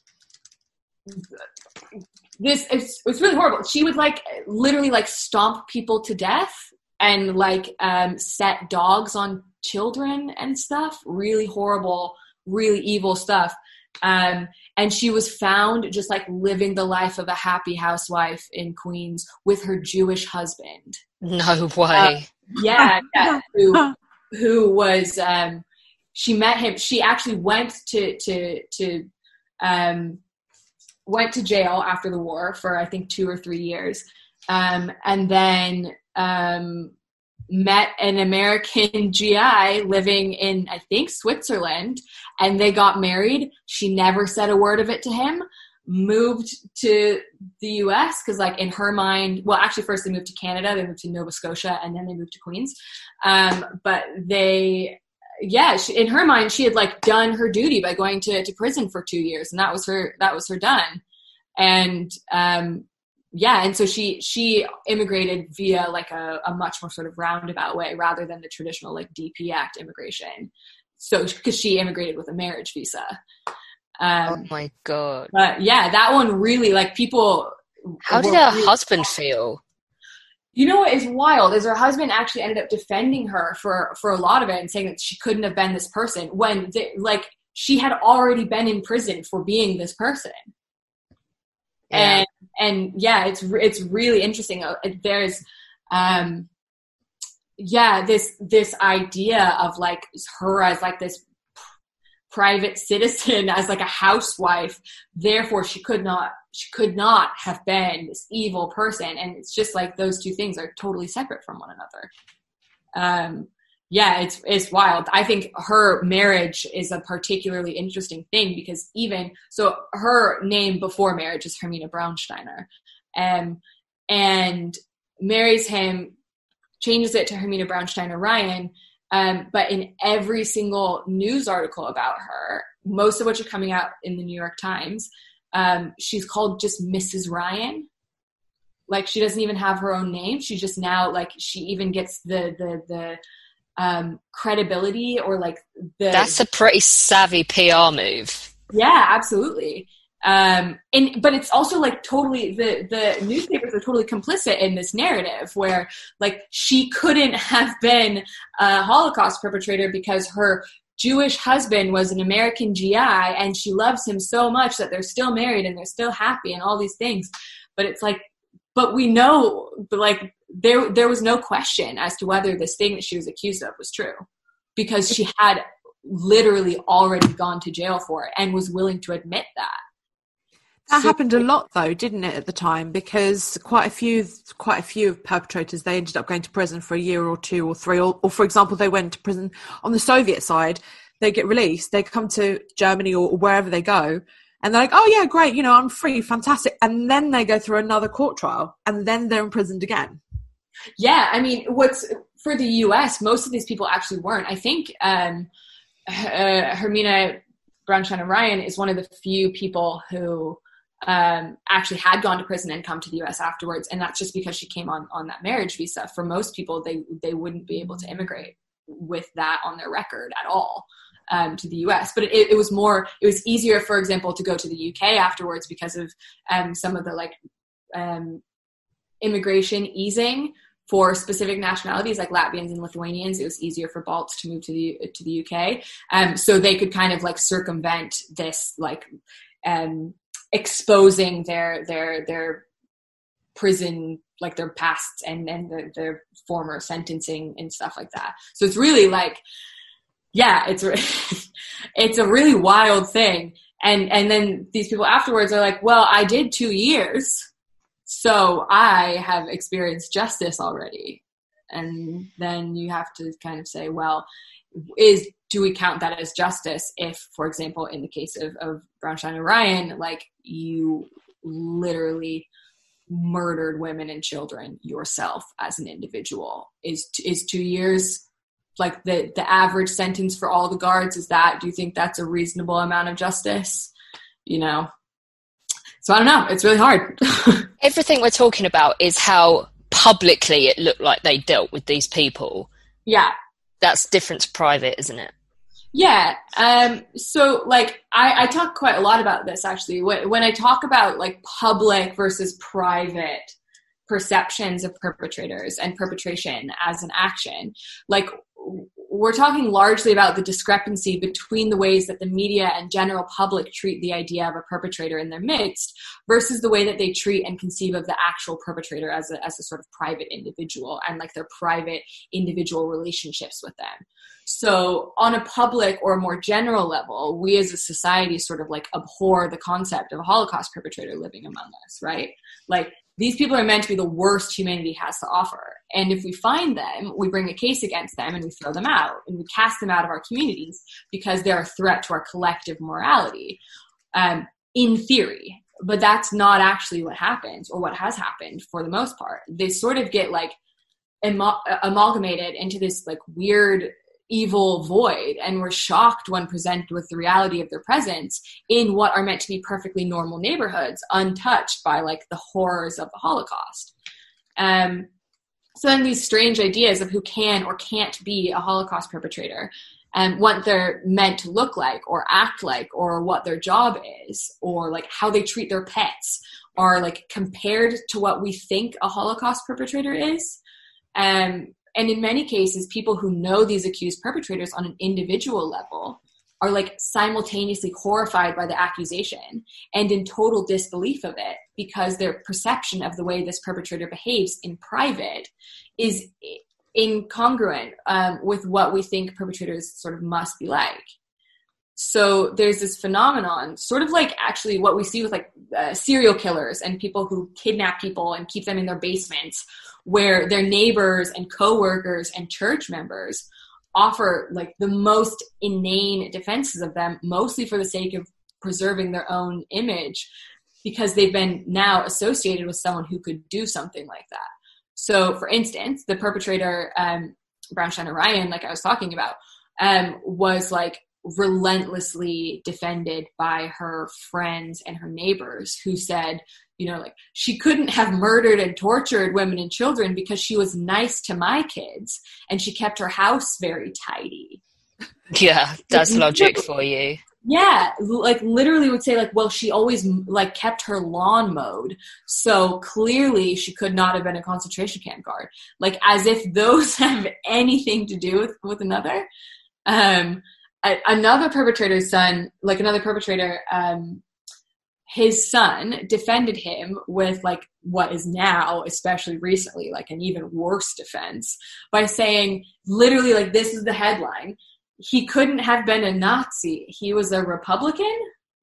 this it's, it's really horrible. She would like literally like stomp people to death and like um, set dogs on children and stuff. Really horrible, really evil stuff. Um, and she was found just like living the life of a happy housewife in Queens with her Jewish husband. No way. Uh, yeah, yeah. Who, who was, um, she met him. She actually went to, to, to, um, went to jail after the war for, I think, two or three years. Um, and then um, met an American G I living in, I think, Switzerland, and they got married. She never said a word of it to him, moved to the U S because, like, in her mind, well, actually first they moved to Canada, they moved to Nova Scotia, and then they moved to Queens. Um, but they, yeah, she, in her mind, she had, like, done her duty by going to, to prison for two years, and that was her, that was her done. And, um, yeah, and so she she immigrated via, like, a, a much more sort of roundabout way rather than the traditional, like, D P Act immigration. So, because she immigrated with a marriage visa. Um, oh my God. But yeah, that one really, like, people. How did her really husband feel? You know what is wild is her husband actually ended up defending her for, for a lot of it and saying that she couldn't have been this person when, they, like, she had already been in prison for being this person. Yeah. And, and yeah, it's, it's really interesting. There's, um, yeah, this, this idea of, like, her as, like, this private citizen, as, like, a housewife, therefore she could not, she could not have been this evil person. And it's just like those two things are totally separate from one another. Um, yeah, it's, it's wild. I think her marriage is a particularly interesting thing because even, so her name before marriage is Hermina Braunsteiner, um, and marries him, changes it to Hermina Braunsteiner Ryan. Um, but in every single news article about her, most of which are coming out in the New York Times, um, she's called just Missus Ryan. Like, she doesn't even have her own name. She just now, like, she even gets the, the, the, um, credibility or, like, the. That's a pretty savvy P R move. Yeah, absolutely. Um, and, but it's also, like, totally, the, the newspapers are totally complicit in this narrative where, like, she couldn't have been a Holocaust perpetrator because her Jewish husband was an American G I and she loves him so much that they're still married and they're still happy and all these things. But it's like, but we know, but, like, there, there was no question as to whether this thing that she was accused of was true because she had literally already gone to jail for it and was willing to admit that. That so, happened a lot, though, didn't it, at the time? Because quite a few, quite a few perpetrators, they ended up going to prison for a year or two or three. Or, or for example, they went to prison on the Soviet side. They get released. They come to Germany or, or wherever they go, and they're like, "Oh yeah, great, you know, I'm free, fantastic." And then they go through another court trial, and then they're imprisoned again. Yeah, I mean, what's for the U S, most of these people actually weren't. I think um, uh, Hermina Braunsteiner Ryan is one of the few people who um, actually had gone to prison and come to the U S afterwards. And that's just because she came on, on that marriage visa. For most people, they, they wouldn't be able to immigrate with that on their record at all um, to the U S. But it, it was more, it was easier, for example, to go to the U K afterwards because of um, some of the like um, immigration easing for specific nationalities like Latvians and Lithuanians. It was easier for Balts to move to the to the U K, um, so they could kind of like circumvent this, like um, exposing their their their prison, like their past and and their, their former sentencing and stuff like that. So it's really like, yeah, it's it's a really wild thing. And and then these people afterwards are like, well, I did two years. So I have experienced justice already. And then you have to kind of say, well, is do we count that as justice if, for example, in the case of, of Braunsteiner Ryan, like you literally murdered women and children yourself as an individual? Is is two years like the, the average sentence for all the guards? Is that, do you think that's a reasonable amount of justice? You know? So I don't know. It's really hard. Everything we're talking about is how publicly it looked like they dealt with these people. Yeah. That's different to private, isn't it? Yeah. Um, so like I, I talk quite a lot about this actually. When, when I talk about like public versus private perceptions of perpetrators and perpetration as an action, like we're talking largely about the discrepancy between the ways that the media and general public treat the idea of a perpetrator in their midst versus the way that they treat and conceive of the actual perpetrator as a, as a sort of private individual and like their private individual relationships with them. So on a public or more general level, we as a society sort of like abhor the concept of a Holocaust perpetrator living among us, right? Like these people are meant to be the worst humanity has to offer. And if we find them, we bring a case against them and we throw them out and we cast them out of our communities because they're a threat to our collective morality, um, in theory. But that's not actually what happens or what has happened for the most part. They sort of get like am- amalgamated into this like weird evil void, and we're shocked when presented with the reality of their presence in what are meant to be perfectly normal neighborhoods, untouched by like the horrors of the Holocaust. Um, so then these strange ideas of who can or can't be a Holocaust perpetrator and what they're meant to look like or act like or what their job is or like how they treat their pets are like compared to what we think a Holocaust perpetrator is. Um, And in many cases, people who know these accused perpetrators on an individual level are like simultaneously horrified by the accusation and in total disbelief of it because their perception of the way this perpetrator behaves in private is incongruent um, with what we think perpetrators sort of must be like. So there's this phenomenon, sort of like actually what we see with like uh, serial killers and people who kidnap people and keep them in their basements, where their neighbors and coworkers and church members offer like the most inane defenses of them, mostly for the sake of preserving their own image, because they've been now associated with someone who could do something like that. So for instance, the perpetrator, um, Brownstein Orion, like I was talking about, um, was like relentlessly defended by her friends and her neighbors who said, you know, like she couldn't have murdered and tortured women and children because she was nice to my kids and she kept her house very tidy. Yeah, that's logic for you. Yeah, like literally would say like, well, she always like kept her lawn mowed, so clearly she could not have been a concentration camp guard. Like as if those have anything to do with, with another. Um, a, another perpetrator's son, like another perpetrator, um, his son defended him with like what is now, especially recently, like an even worse defense by saying literally like, this is the headline. He couldn't have been a Nazi. He was a Republican.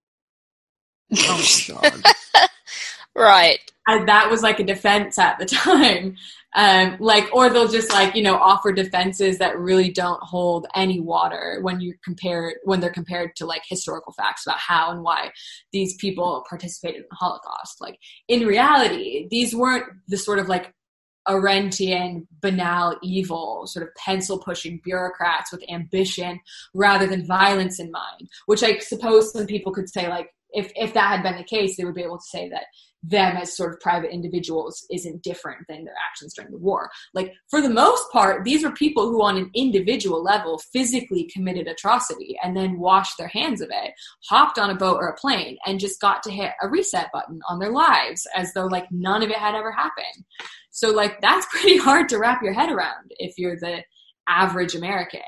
Oh my God. Right. And that was like a defense at the time. Um, like, or they'll just like, you know, offer defenses that really don't hold any water when you compare, when they're compared to like historical facts about how and why these people participated in the Holocaust. Like in reality, these weren't the sort of like Arendtian, banal, evil, sort of pencil-pushing bureaucrats with ambition rather than violence in mind, which I suppose some people could say, like, if, if that had been the case, they would be able to say that them as sort of private individuals isn't different than their actions during the war. Like, for the most part, these were people who on an individual level physically committed atrocity and then washed their hands of it, hopped on a boat or a plane, and just got to hit a reset button on their lives as though, like, none of it had ever happened. So, like, that's pretty hard to wrap your head around if you're the average American.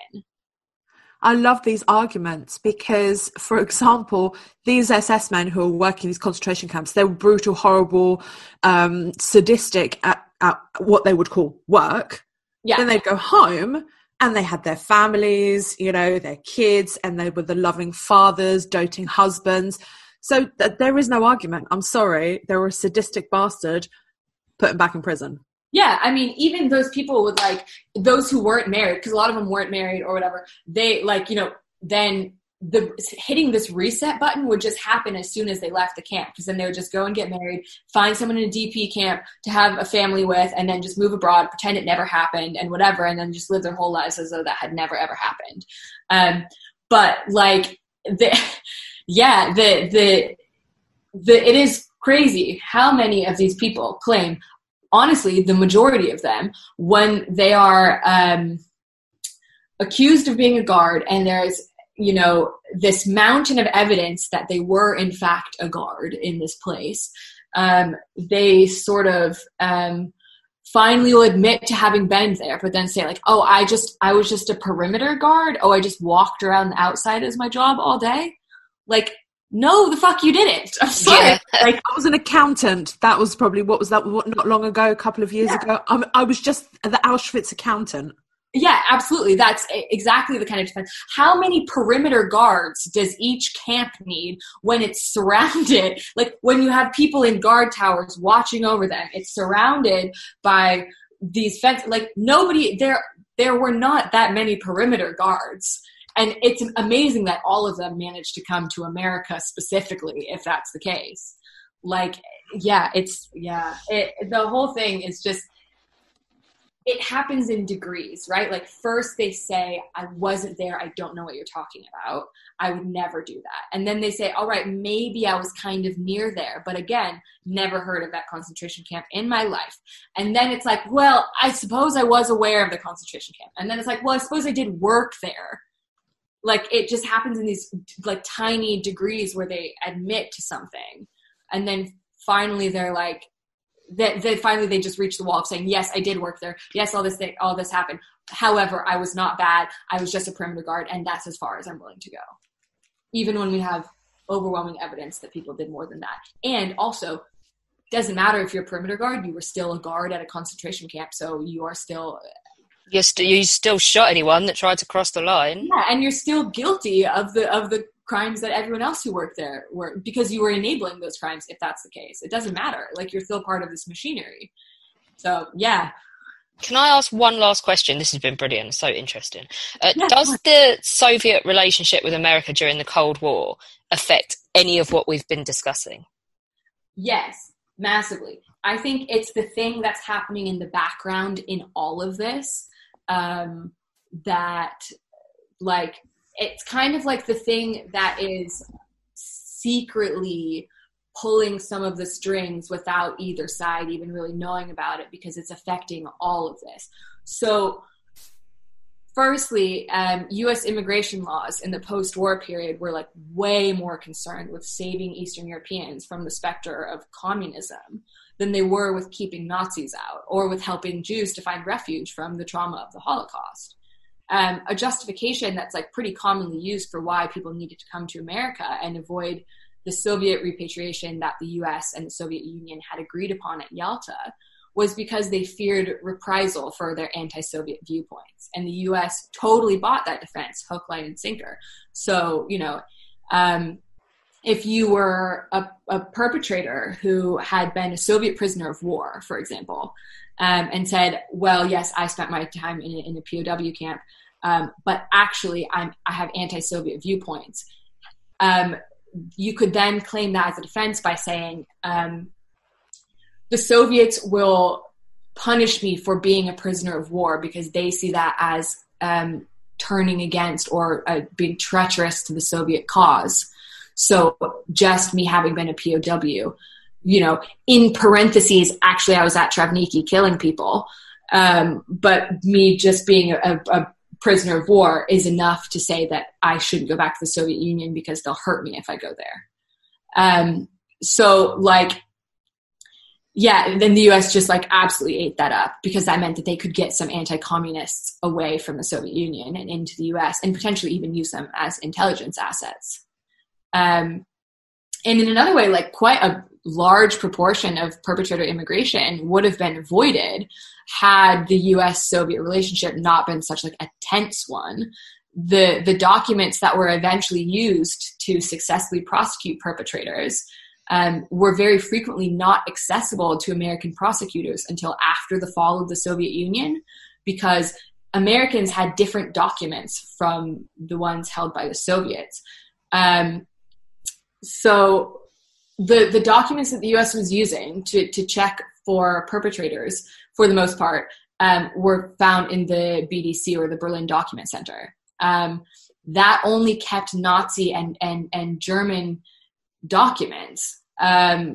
I love these arguments because, for example, these S S men who are working in these concentration camps, they were brutal, horrible, um, sadistic at, at what they would call work. Yeah. Then they'd go home and they had their families, you know, their kids, and they were the loving fathers, doting husbands. So th- there is no argument. I'm sorry. They were a sadistic bastard. Put him back in prison. Yeah, I mean, even those people with, like, those who weren't married, because a lot of them weren't married or whatever, they, like, you know, then the hitting this reset button would just happen as soon as they left the camp, because then they would just go and get married, find someone in a D P camp to have a family with, and then just move abroad, pretend it never happened and whatever, and then just live their whole lives as though that had never, ever happened. Um, but, like, the, yeah, the, the, the, it is crazy how many of these people claim, honestly, the majority of them, when they are um, accused of being a guard and there's, you know, this mountain of evidence that they were, in fact, a guard in this place, um, they sort of um, finally will admit to having been there, but then say, like, oh, I just, I was just a perimeter guard. Oh, I just walked around the outside as my job all day. Like, no, the fuck you didn't. I'm sorry. Yeah. Like, I was an accountant. That was probably, what was that, what, not long ago, a couple of years yeah. ago. I'm, I was just the Auschwitz accountant. Yeah, absolutely. That's exactly the kind of defense. How many perimeter guards does each camp need when it's surrounded? Like when you have people in guard towers watching over them, it's surrounded by these fences. Like nobody there, there were not that many perimeter guards. And it's amazing that all of them managed to come to America specifically, if that's the case. Like, yeah, it's, yeah, it, the whole thing is just, it happens in degrees, right? Like first they say, I wasn't there. I don't know what you're talking about. I would never do that. And then they say, all right, maybe I was kind of near there. But again, never heard of that concentration camp in my life. And then it's like, well, I suppose I was aware of the concentration camp. And then it's like, well, I suppose I did work there. Like it just happens in these like tiny degrees where they admit to something. And then finally they're like, that they, finally they just reach the wall of saying, yes, I did work there. Yes, all this thing, all this happened. However, I was not bad. I was just a perimeter guard, and that's as far as I'm willing to go. Even when we have overwhelming evidence that people did more than that. And also, doesn't matter if you're a perimeter guard, you were still a guard at a concentration camp, so you are still... You're st- you still shot anyone that tried to cross the line. Yeah, and you're still guilty of the of the crimes that everyone else who worked there were, because you were enabling those crimes, if that's the case. It doesn't matter. Like, you're still part of this machinery. So, yeah. Can I ask one last question? This has been brilliant. So interesting. Uh, yeah, does the Soviet relationship with America during the Cold War affect any of what we've been discussing? Yes, massively. I think it's the thing that's happening in the background in all of this, um, that, like, it's kind of like the thing that is secretly pulling some of the strings without either side even really knowing about it, because it's affecting all of this. So firstly, um, U S immigration laws in the post-war period were like way more concerned with saving Eastern Europeans from the specter of communism than they were with keeping Nazis out or with helping Jews to find refuge from the trauma of the Holocaust. Um, a justification that's like pretty commonly used for why people needed to come to America and avoid the Soviet repatriation that the U S and the Soviet Union had agreed upon at Yalta was because they feared reprisal for their anti-Soviet viewpoints. And the U S totally bought that defense, hook, line, and sinker. So, you know, um, if you were a, a perpetrator who had been a Soviet prisoner of war, for example, um, and said, well, yes, I spent my time in a, in a P O W camp, um, but actually I'm, I have anti-Soviet viewpoints. Um, you could then claim that as a defense by saying, um, the Soviets will punish me for being a prisoner of war because they see that as um, turning against or uh, being treacherous to the Soviet cause. So just me having been a P O W, you know, in parentheses, actually I was at Travniki killing people, um, but me just being a, a prisoner of war is enough to say that I shouldn't go back to the Soviet Union because they'll hurt me if I go there. Um, so like, yeah, then the U S just like absolutely ate that up because that meant that they could get some anti-communists away from the Soviet Union and into the U S and potentially even use them as intelligence assets. Um, and in another way, like quite a large proportion of perpetrator immigration would have been avoided had the U S Soviet relationship not been such like a tense one. The, the documents that were eventually used to successfully prosecute perpetrators Um, were very frequently not accessible to American prosecutors until after the fall of the Soviet Union, because Americans had different documents from the ones held by the Soviets. Um, so the the documents that the U S was using to, to check for perpetrators, for the most part, um, were found in the B D C or the Berlin Document Center. Um, that only kept Nazi and, and, and German documents. Um,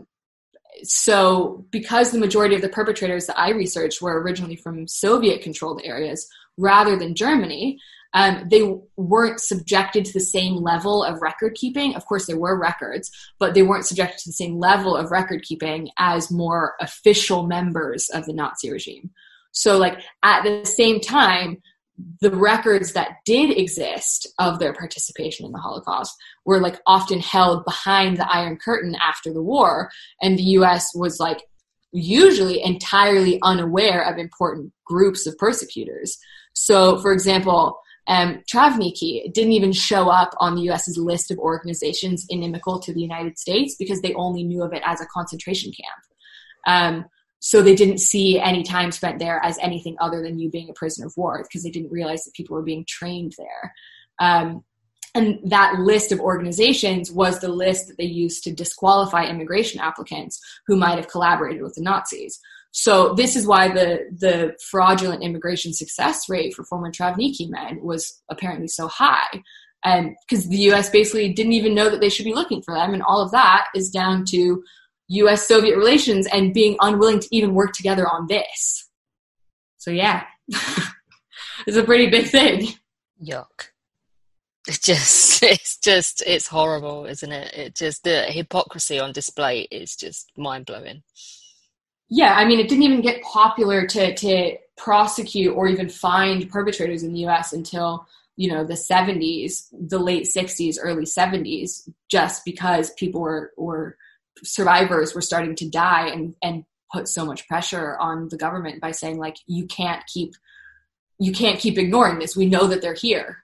so because the majority of the perpetrators that I researched were originally from Soviet controlled areas rather than Germany, um, they weren't subjected to the same level of record keeping. Of course, there were records, but they weren't subjected to the same level of record keeping as more official members of the Nazi regime. So like at the same time, the records that did exist of their participation in the Holocaust were like often held behind the Iron Curtain after the war. And the U S was like, usually entirely unaware of important groups of persecutors. So, for example, um, Travniki didn't even show up on the U S's list of organizations inimical to the United States because they only knew of it as a concentration camp. Um, so they didn't see any time spent there as anything other than you being a prisoner of war, because they didn't realize that people were being trained there. Um, and that list of organizations was the list that they used to disqualify immigration applicants who might have collaborated with the Nazis. So this is why the, the fraudulent immigration success rate for former Travniki men was apparently so high. And because the U S basically didn't even know that they should be looking for them. And all of that is down to U S Soviet relations and being unwilling to even work together on this. So yeah, it's a pretty big thing. Yuck. It's just, it's just, it's horrible, isn't it? It just, the hypocrisy on display is just mind-blowing. Yeah, I mean, it didn't even get popular to, to prosecute or even find perpetrators in the U S until, you know, the seventies, the late sixties, early seventies, just because people were, were survivors were starting to die, and, and put so much pressure on the government by saying, like, you can't keep, you can't keep ignoring this. We know that they're here.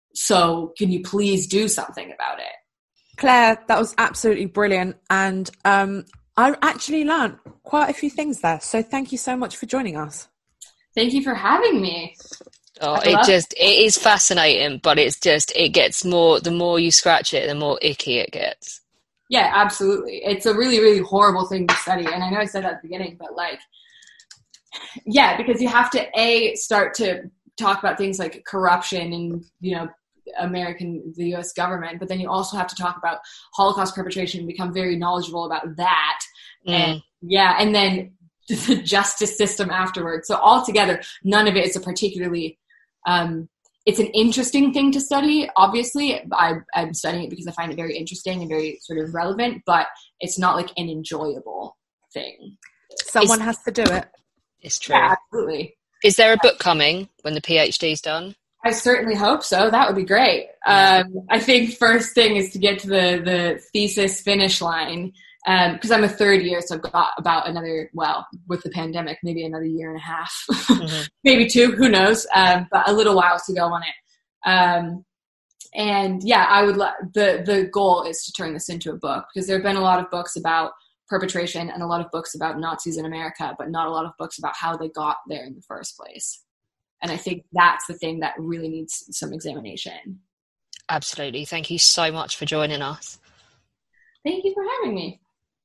So can you please do something about it? Claire, that was absolutely brilliant. And um, I actually learned quite a few things there. So thank you so much for joining us. Thank you for having me. Oh, it just, it is fascinating, but it's just, it gets more, the more you scratch it, the more icky it gets. Yeah, absolutely. It's a really, really horrible thing to study. And I know I said that at the beginning, but like, yeah, because you have to, A, start to talk about things like corruption and, you know, American, the U S government, but then you also have to talk about Holocaust perpetration and become very knowledgeable about that. Mm. And yeah, and then the justice system afterwards. So altogether, none of it is a particularly, um, it's an interesting thing to study. Obviously, I, I'm studying it because I find it very interesting and very sort of relevant, but it's not like an enjoyable thing. Someone it's, has to do it. It's true. Yeah, absolutely. Is there a book coming when the PhD's done? I certainly hope so. That would be great. Um, I think first thing is to get to the, the thesis finish line, because um, I'm a third year, so I've got about another, well, with the pandemic, maybe another year and a half, mm-hmm. maybe two, who knows, um, but a little while to go on it. Um, and yeah, I would lo- the the goal is to turn this into a book, because there have been a lot of books about perpetration and a lot of books about Nazis in America, but not a lot of books about how they got there in the first place. And I think that's the thing that really needs some examination. Absolutely. Thank you so much for joining us. Thank you for having me.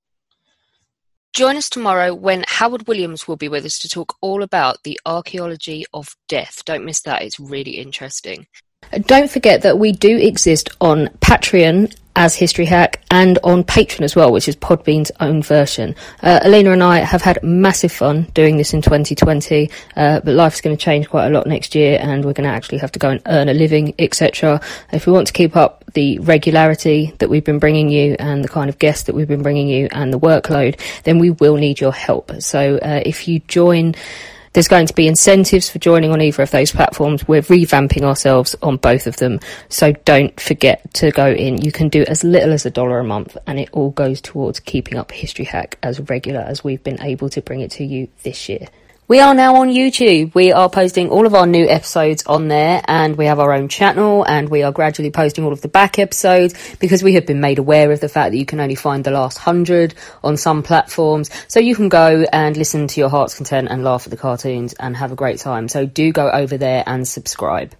Join us tomorrow when Howard Williams will be with us to talk all about the archaeology of death. Don't miss that. It's really interesting. Don't forget that we do exist on Patreon as History Hack and on Patreon as well, which is Podbean's own version. Uh, Alina and I have had massive fun doing this in twenty twenty, uh, but life's going to change quite a lot next year, and we're going to actually have to go and earn a living, et cetera. If we want to keep up the regularity that we've been bringing you and the kind of guests that we've been bringing you and the workload, then we will need your help. So uh, if you join, there's going to be incentives for joining on either of those platforms. We're revamping ourselves on both of them, so don't forget to go in. You can do as little as a dollar a month, and it all goes towards keeping up History Hack as regular as we've been able to bring it to you this year. We are now on YouTube. We are posting all of our new episodes on there, and we have our own channel, and we are gradually posting all of the back episodes because we have been made aware of the fact that you can only find the last hundred on some platforms. So you can go and listen to your heart's content and laugh at the cartoons and have a great time. So do go over there and subscribe.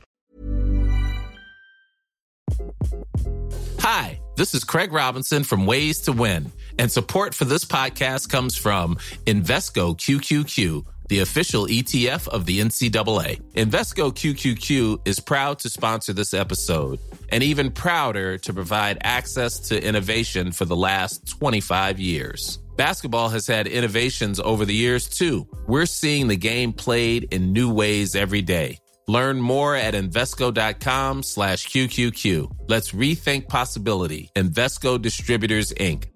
Hi, this is Craig Robinson from Ways to Win, and support for this podcast comes from Invesco Q Q Q, the official E T F of the N C double A. Invesco Q Q Q is proud to sponsor this episode, and even prouder to provide access to innovation for the last twenty-five years. Basketball has had innovations over the years, too. We're seeing the game played in new ways every day. Learn more at Invesco.com slash QQQ. Let's rethink possibility. Invesco Distributors, Incorporated.